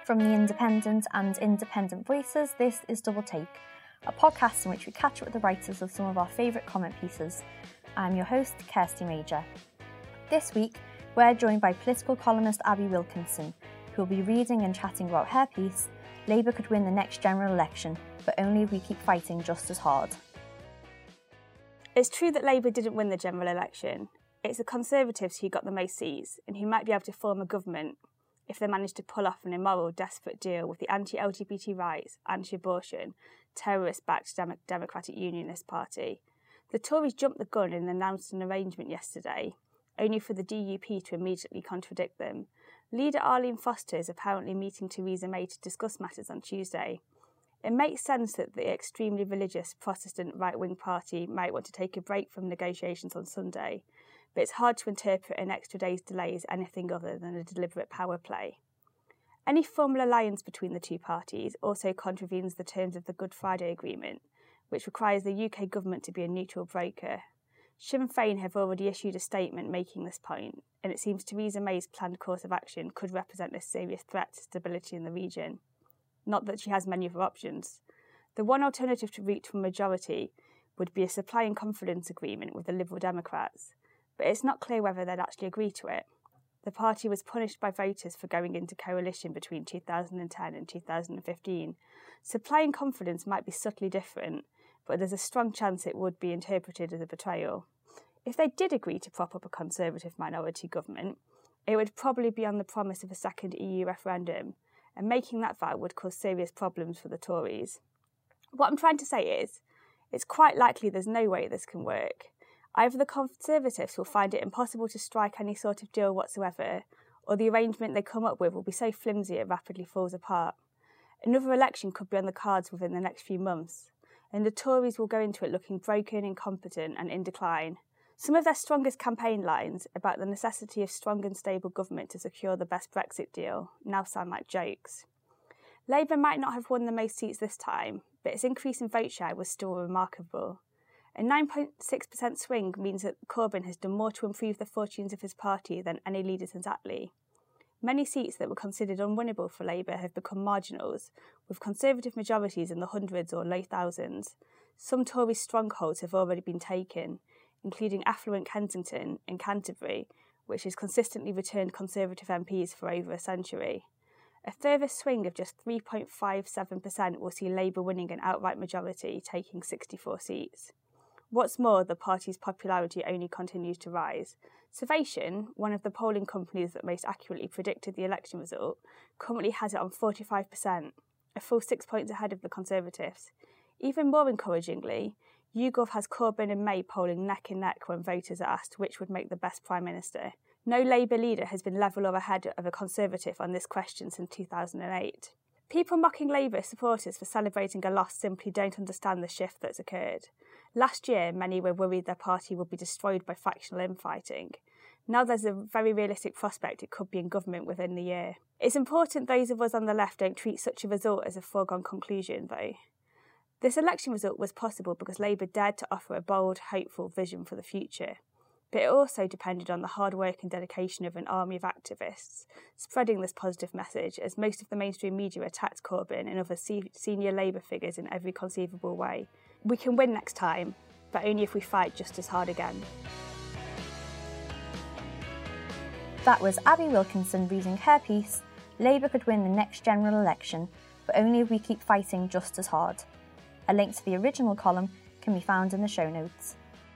From The Independent and Independent Voices, this is Double Take, a podcast in which we catch up with the writers of some of our favourite comment pieces. I'm your host, Kirsty Major. This week, we're joined by political columnist Abby Wilkinson, who will be reading and chatting about her piece, Labour Could Win the Next General Election, but only if we keep fighting just as hard. It's true that Labour didn't win the general election. It's the Conservatives who got the most seats and who might be able to form a government if they manage to pull off an immoral, desperate deal with the anti-LGBT rights, anti-abortion, terrorist-backed Democratic Unionist Party. The Tories jumped the gun and announced an arrangement yesterday, only for the DUP to immediately contradict them. Leader Arlene Foster is apparently meeting Theresa May to discuss matters on Tuesday. It makes sense that the extremely religious Protestant right-wing party might want to take a break from negotiations on Sunday, but it's hard to interpret an extra day's delay as anything other than a deliberate power play. Any formal alliance between the two parties also contravenes the terms of the Good Friday Agreement, which requires the UK government to be a neutral broker. Sinn Féin have already issued a statement making this point, and it seems Theresa May's planned course of action could represent a serious threat to stability in the region. Not that she has many other options. The one alternative to reach for a majority would be a supply and confidence agreement with the Liberal Democrats, but it's not clear whether they'd actually agree to it. The party was punished by voters for going into coalition between 2010 and 2015. Supply and confidence might be subtly different, but there's a strong chance it would be interpreted as a betrayal. If they did agree to prop up a Conservative minority government, it would probably be on the promise of a second EU referendum, and making that vow would cause serious problems for the Tories. What I'm trying to say is, it's quite likely there's no way this can work. Either the Conservatives will find it impossible to strike any sort of deal whatsoever, or the arrangement they come up with will be so flimsy it rapidly falls apart. Another election could be on the cards within the next few months, and the Tories will go into it looking broken, incompetent and in decline. Some of their strongest campaign lines about the necessity of strong and stable government to secure the best Brexit deal now sound like jokes. Labour might not have won the most seats this time, but its increase in vote share was still remarkable. A 9.6% swing means that Corbyn has done more to improve the fortunes of his party than any leader since Attlee. Many seats that were considered unwinnable for Labour have become marginals, with Conservative majorities in the hundreds or low thousands. Some Tory strongholds have already been taken, including affluent Kensington and Canterbury, which has consistently returned Conservative MPs for over a century. A further swing of just 3.57% will see Labour winning an outright majority, taking 64 seats. What's more, the party's popularity only continues to rise. Survation, one of the polling companies that most accurately predicted the election result, currently has it on 45%, a full 6 points ahead of the Conservatives. Even more encouragingly, YouGov has Corbyn and May polling neck and neck when voters are asked which would make the best Prime Minister. No Labour leader has been level or ahead of a Conservative on this question since 2008. People mocking Labour supporters for celebrating a loss simply don't understand the shift that's occurred. Last year, many were worried their party would be destroyed by factional infighting. Now there's a very realistic prospect it could be in government within the year. It's important those of us on the left don't treat such a result as a foregone conclusion, though. This election result was possible because Labour dared to offer a bold, hopeful vision for the future. But it also depended on the hard work and dedication of an army of activists, spreading this positive message as most of the mainstream media attacked Corbyn and other senior Labour figures in every conceivable way. We can win next time, but only if we fight just as hard again. That was Abby Wilkinson reading her piece, Labour Could Win the Next General Election, but only if we keep fighting just as hard. A link to the original column can be found in the show notes.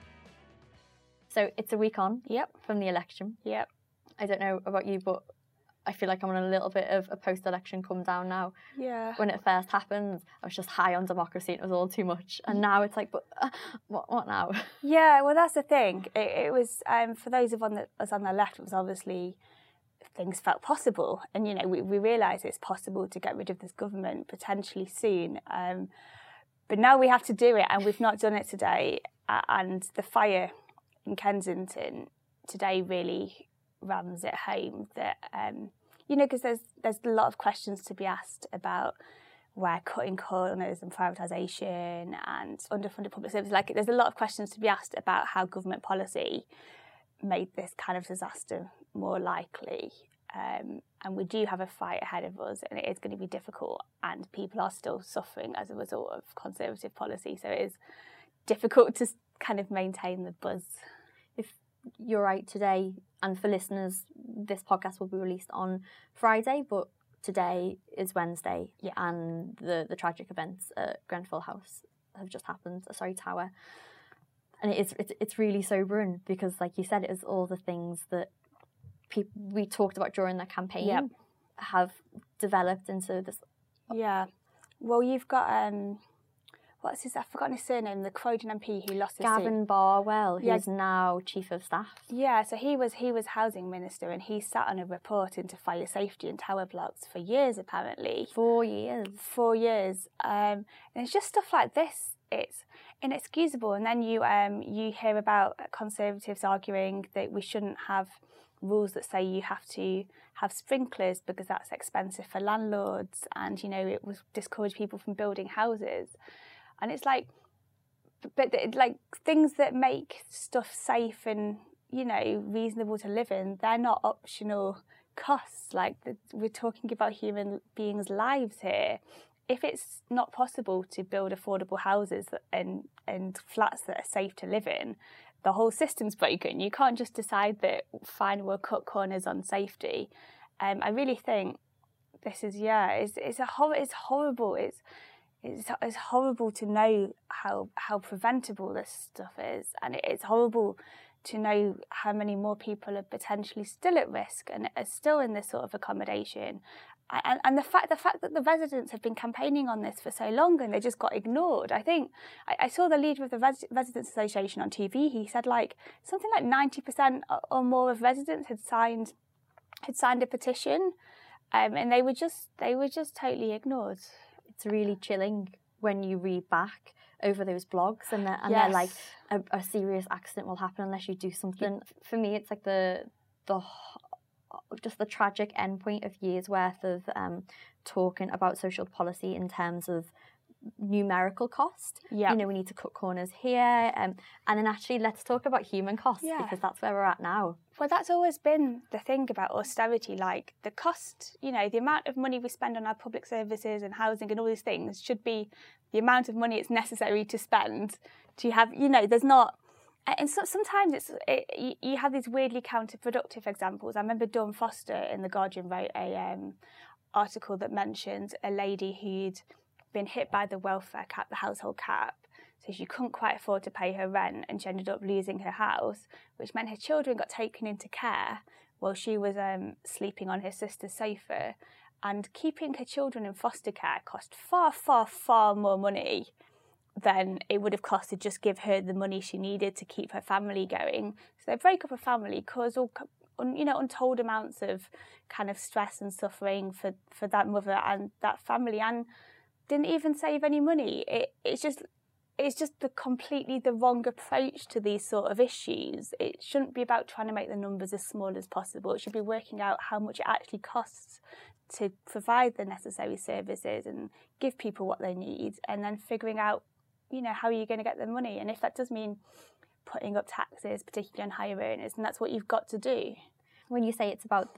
So it's a week on from the election. Yep. I don't know about you, but I feel like I'm on a little bit of a post-election come down now. Yeah. When it first happened, I was just high on democracy and it was all too much. And now it's like, but what now? Yeah, well, that's the thing. It was, for those of us on the left, it was obviously things felt possible. And, you know, we realised it's possible to get rid of this government potentially soon. But now we have to do it, and we've not done it today. And the fire in Kensington today really rams it home that, you know, because there's a lot of questions to be asked about where cutting corners and privatisation and underfunded public services, like there's a lot of questions to be asked about how government policy made this kind of disaster more likely. and we do have a fight ahead of us, and it is going to be difficult, and people are still suffering as a result of Conservative policy. So it is difficult to kind of maintain the buzz. If you're right, today, and for listeners, this podcast will be released on Friday, but today is Wednesday, and the tragic events at Grenfell House have just happened. Tower, and it's really sobering because, like you said, it is all the things that we talked about during the campaign have developed into this. Yeah, well, you've got I've forgotten his surname, the Croydon MP who lost his seat. Gavin Barwell, who's now Chief of Staff. Yeah, so he was housing minister, and he sat on a report into fire safety in tower blocks for years, apparently. 4 years. 4 years. And it's just stuff like this. It's inexcusable. And then you hear about Conservatives arguing that we shouldn't have rules that say you have to have sprinklers because that's expensive for landlords, and it will discourage people from building houses. And it's like, but like things that make stuff safe and reasonable to live in, they're not optional costs. Like we're talking about human beings' lives here. If it's not possible to build affordable houses and flats that are safe to live in, the whole system's broken. You can't just decide that fine, we'll cut corners on safety. I really think this is it's horrible. It's horrible to know how preventable this stuff is, and it's horrible to know how many more people are potentially still at risk and are still in this sort of accommodation. And the fact that the residents have been campaigning on this for so long and they just got ignored. I think I saw the leader of the Residents Association on TV. He said something like 90% or more of residents had signed a petition, and they were just totally ignored. It's really chilling when you read back over those blogs and they're like a serious accident will happen unless you do something. For me, it's like the tragic endpoint of years worth of talking about social policy in terms of numerical cost. We need to cut corners here, and then actually let's talk about human costs because that's where we're at now. Well, that's always been the thing about austerity, like the cost, the amount of money we spend on our public services and housing and all these things should be the amount of money it's necessary to spend to have, there's not. And so, sometimes you have these weirdly counterproductive examples. I remember Dawn Foster in The Guardian wrote a article that mentioned a lady who'd been hit by the welfare cap, the household cap, so she couldn't quite afford to pay her rent, and she ended up losing her house, which meant her children got taken into care while she was sleeping on her sister's sofa. And keeping her children in foster care cost far, far, far more money than it would have cost to just give her the money she needed to keep her family going. So they break up a family, cause all untold amounts of kind of stress and suffering for that mother and that family, and didn't even save any money. It's just completely the wrong approach to these sort of issues. It shouldn't be about trying to make the numbers as small as possible. It should be working out how much it actually costs to provide the necessary services and give people what they need, and then figuring out, how are you going to get the money? And if that does mean putting up taxes, particularly on higher earners, then that's what you've got to do. When you say it's about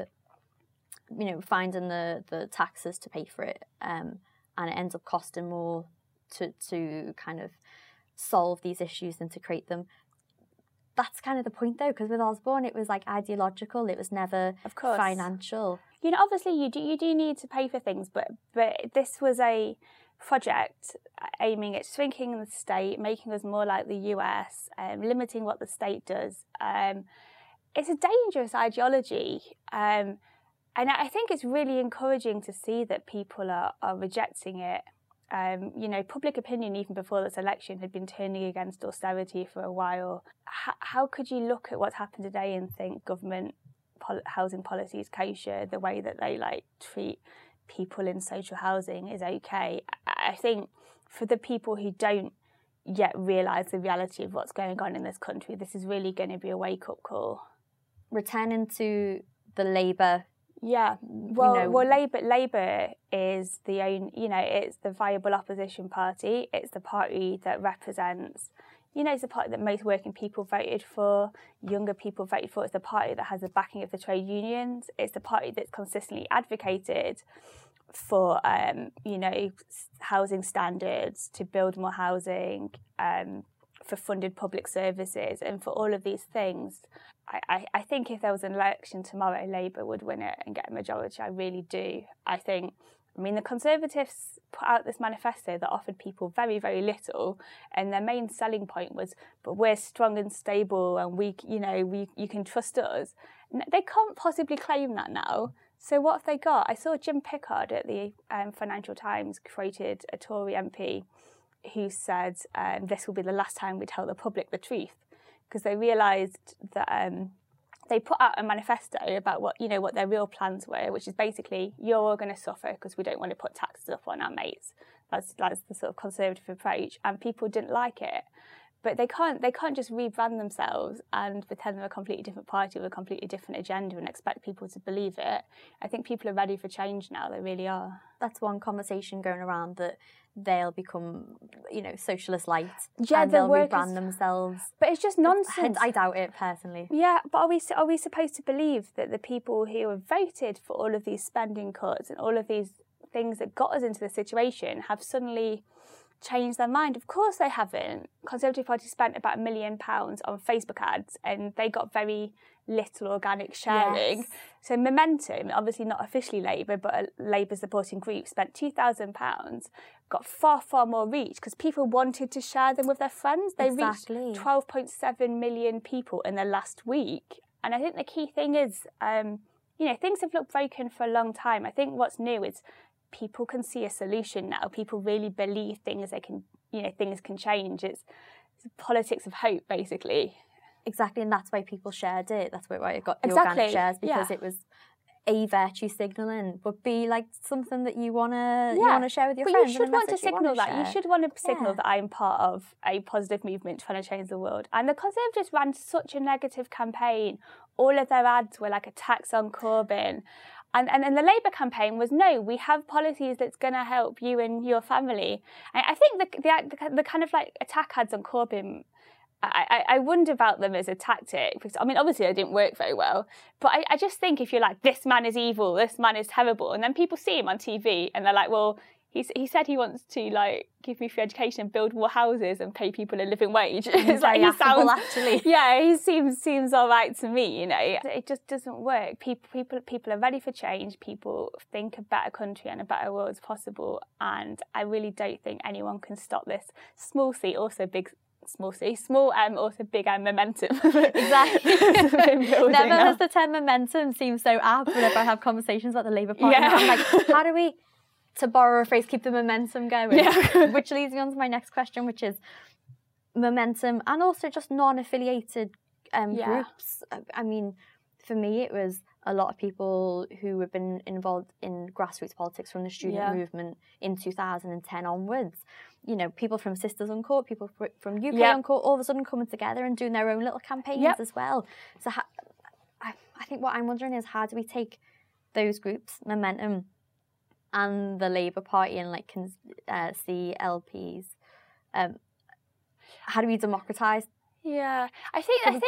finding the taxes to pay for it, and it ends up costing more to kind of solve these issues than to create them. That's kind of the point, though, because with Osborne, it was ideological. It was never financial. Obviously, you do need to pay for things, but this was a project aiming at shrinking the state, making us more like the US, limiting what the state does. It's a dangerous ideology, and I think it's really encouraging to see that people are rejecting it. Public opinion, even before this election, had been turning against austerity for a while. How could you look at what's happened today and think government housing policy is kosher? The way that they treat people in social housing is okay. I think for the people who don't yet realise the reality of what's going on in this country, this is really going to be a wake-up call. Returning to the Labour. Yeah, well, Labour is it's the viable opposition party. It's the party that represents, You know, it's the party that most working people voted for, younger people voted for. It's the party that has the backing of the trade unions. It's the party that's consistently advocated for, you know, housing standards, to build more housing, for funded public services, and for all of these things. I think if there was an election tomorrow, Labour would win it and get a majority. I really do. I mean, the Conservatives put out this manifesto that offered people very, very little, and their main selling point was, but we're strong and stable, and you can trust us. They can't possibly claim that now. So what have they got? I saw Jim Pickard at the Financial Times quoted a Tory MP who said this will be the last time we tell the public the truth, because they realised that they put out a manifesto about what their real plans were, which is basically, you're all going to suffer because we don't want to put taxes up on our mates. That's the sort of Conservative approach, and people didn't like it. But they can't just rebrand themselves and pretend they're a completely different party with a completely different agenda and expect people to believe it. I think people are ready for change now. They really are. That's one conversation going around, that they'll become, socialist light. Yeah, and they'll rebrand themselves. But it's just nonsense. I doubt it personally. Yeah, but are we supposed to believe that the people who have voted for all of these spending cuts and all of these things that got us into the situation have suddenly changed their mind? Of course they haven't. Conservative Party spent about £1 million on Facebook ads, and they got very little organic sharing. Yes. So Momentum, obviously not officially Labour, but a Labour supporting group, spent £2,000, got far, far more reach because people wanted to share them with their friends. They reached 12.7 million people in the last week. And I think the key thing is, things have looked broken for a long time. I think what's new is people can see a solution now. People really believe things can change. It's politics of hope, basically. Exactly, and that's why people shared it. That's why it got the organic shares, because it was A, virtue signalling, but B, like something that you wanna share with your friends. You should want to signal that. You should want to signal that I'm part of a positive movement trying to change the world. And the Conservatives ran such a negative campaign. All of their ads were like attacks on Corbyn. And the Labour campaign was, no, we have policies that's going to help you and your family. I think the kind of like attack ads on Corbyn, I wonder about them as a tactic, because, I mean, obviously they didn't work very well, but I just think if you're like, this man is evil, this man is terrible, and then people see him on TV and they're like, well, he said he wants to like give me free education and build more houses and pay people a living wage. It's like he sounds, actually. Yeah, he seems all right to me. It just doesn't work. People are ready for change. People think a better country and a better world is possible, and I really don't think anyone can stop this. Small C, also big. Small C, small M, also big M momentum. Exactly. Never has the term momentum seemed so apt whenever I have conversations about the Labour Party. Yeah. I'm like, how do we, to borrow a phrase, keep the momentum going? Yeah. Which leads me on to my next question, which is momentum and also just non-affiliated groups. I mean, for me, it was a lot of people who have been involved in grassroots politics from the student movement in 2010 onwards. People from Sisters Uncourt, people from UK Uncourt, all of a sudden coming together and doing their own little campaigns as well. So I think what I'm wondering is, how do we take those groups, Momentum and the Labour Party and like CLPs, how do we democratise? Yeah, I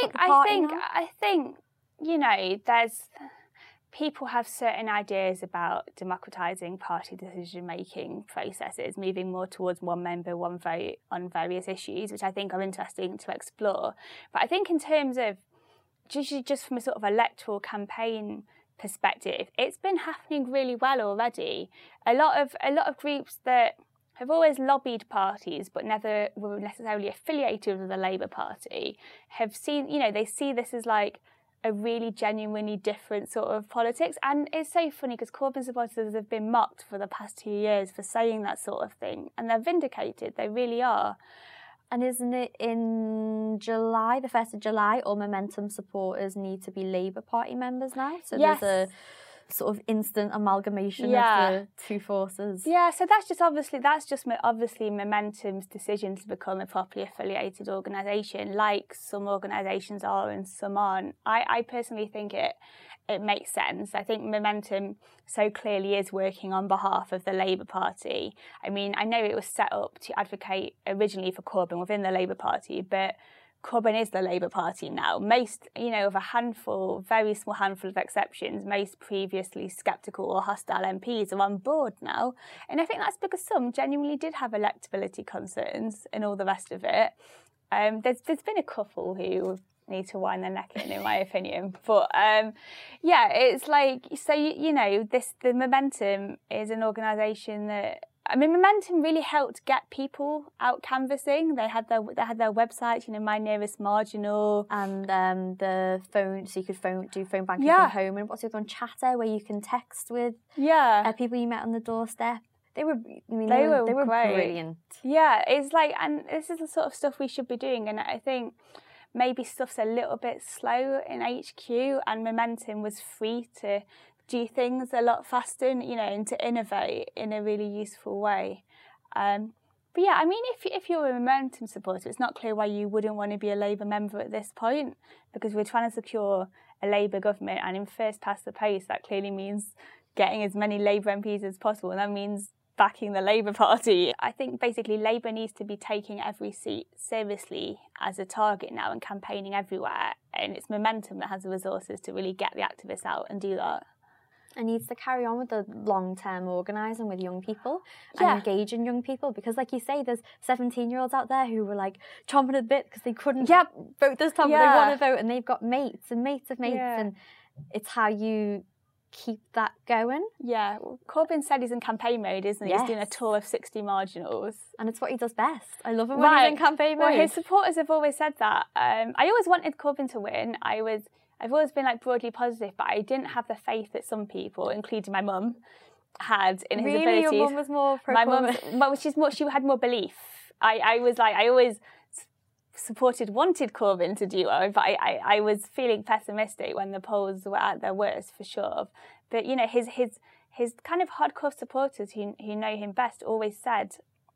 think there's people have certain ideas about democratising party decision-making processes, moving more towards one member, one vote on various issues, which I think are interesting to explore. But I think in terms of just from a sort of electoral campaign perspective, it's been happening really well already. A lot of groups that have always lobbied parties but never were necessarily affiliated with the Labour Party have seen, they see this as like a really genuinely different sort of politics. And it's so funny because Corbyn supporters have been mocked for the past 2 years for saying that sort of thing, and they're vindicated, they really are. And isn't it in July, the 1st of July, all Momentum supporters need to be Labour Party members now? So yes. There's sort of instant amalgamation of the two forces. Yeah, so that's just obviously Momentum's decision to become a properly affiliated organisation, like some organisations are and some aren't. I personally think it makes sense. I think Momentum so clearly is working on behalf of the Labour Party. I mean, I know it was set up to advocate originally for Corbyn within the Labour Party, but Corbyn is the Labour Party now. Most, of a very small handful of exceptions, most previously sceptical or hostile MPs are on board now. And I think that's because some genuinely did have electability concerns and all the rest of it. There's been a couple who need to wind their neck in my opinion. But it's like, so, the Momentum is an organisation that, Momentum really helped get people out canvassing. They had their website, My Nearest Marginal, and the phone, so you could do phone banking from home. And what's the other one? Chatter, where you can text with people you met on the doorstep. They were great. Brilliant. Yeah, it's like, and this is the sort of stuff we should be doing. And I think maybe stuff's a little bit slow in HQ, and Momentum was free to do things a lot faster and to innovate in a really useful way. But yeah, if you're a Momentum supporter, it's not clear why you wouldn't want to be a Labour member at this point, because we're trying to secure a Labour government, and in first past the post, that clearly means getting as many Labour MPs as possible, and that means backing the Labour Party. I think basically Labour needs to be taking every seat seriously as a target now and campaigning everywhere, and it's Momentum that has the resources to really get the activists out and do that. And needs to carry on with the long-term organising with young people and engaging young people, because like you say, there's 17-year-olds out there who were like chomping at the bit because they couldn't vote this time, but they want to vote, and they've got mates and mates of mates, and it's how you keep that going. Yeah, well, Corbyn said he's in campaign mode, isn't he? Yes. He's doing a tour of 60 marginals. And it's what he does best. I love him when he's in campaign mode. Well, his supporters have always said that. I always wanted Corbyn to win. I've always been broadly positive, but I didn't have the faith that some people, including my mum, had in his abilities. Really? Your mum was more pro-Corbyn? She had more belief. I always wanted Corbyn to do well, but I was feeling pessimistic when the polls were at their worst, for sure. But, his kind of hardcore supporters who know him best always said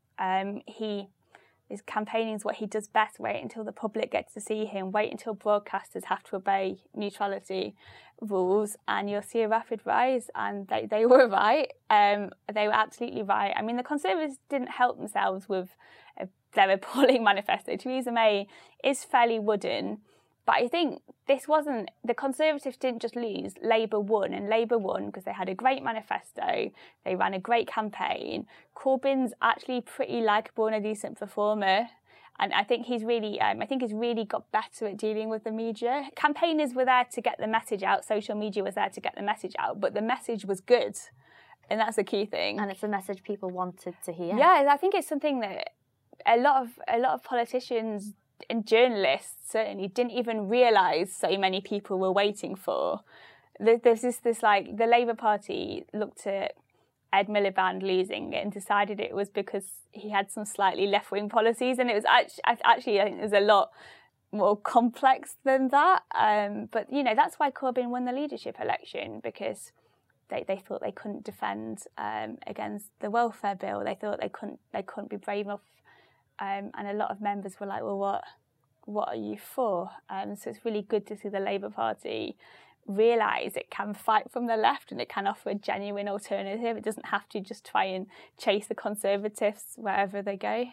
his campaigning is what he does best. Wait until the public gets to see him. Wait until broadcasters have to obey neutrality rules, and you'll see a rapid rise. And they were right. They were absolutely right. The Conservatives didn't help themselves with their appalling manifesto. Theresa May is fairly wooden, but I think the Conservatives didn't just lose, Labour won, and Labour won because they had a great manifesto, they ran a great campaign. Corbyn's actually pretty likeable and a decent performer, and I think he's really got better at dealing with the media. Campaigners were there to get the message out, social media was there to get the message out, but the message was good, and that's a key thing. And it's a message people wanted to hear. Yeah, I think it's something that a lot of politicians and journalists certainly didn't even realise so many people were waiting for. There's this the Labour Party looked at Ed Miliband losing and decided it was because he had some slightly left-wing policies, and it was actually I think there's a lot more complex than that. But that's why Corbyn won the leadership election, because they thought they couldn't defend against the welfare bill. They thought they couldn't be brave enough. And a lot of members were like, well, what are you for? So it's really good to see the Labour Party realise it can fight from the left and it can offer a genuine alternative. It doesn't have to just try and chase the Conservatives wherever they go.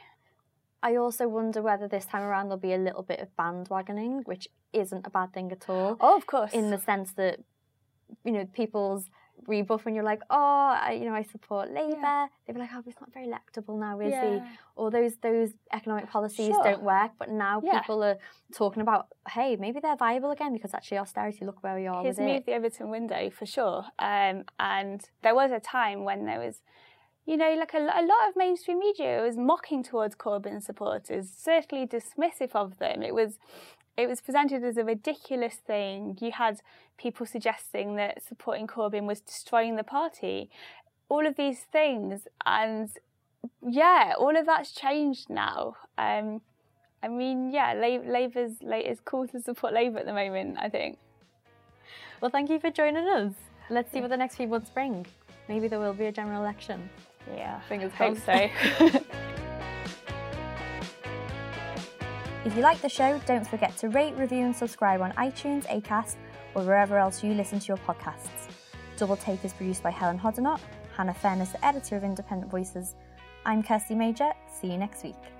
I also wonder whether this time around there'll be a little bit of bandwagoning, which isn't a bad thing at all. Oh, of course. In the sense that, people's rebuff when you're like, I support Labour. They'd be like, he's not very electable now, is he? Or those economic policies don't work. But now people are talking about, hey, maybe they're viable again because actually austerity, look where we are with it. He's moved the Everton window for sure. And there was a time when there was, a lot of mainstream media was mocking towards Corbyn supporters, certainly dismissive of them. It was presented as a ridiculous thing. You had people suggesting that supporting Corbyn was destroying the party. All of these things. And, all of that's changed now. Labour's it's cool to support Labour at the moment, I think. Well, thank you for joining us. Let's see what the next few months bring. Maybe there will be a general election. Yeah, Fingers hope crossed. so. If you like the show, don't forget to rate, review and subscribe on iTunes, Acast or wherever else you listen to your podcasts. Double Take is produced by Helen Hoddinott. Hannah Fenn is the editor of Independent Voices. I'm Kirsty Major. See you next week.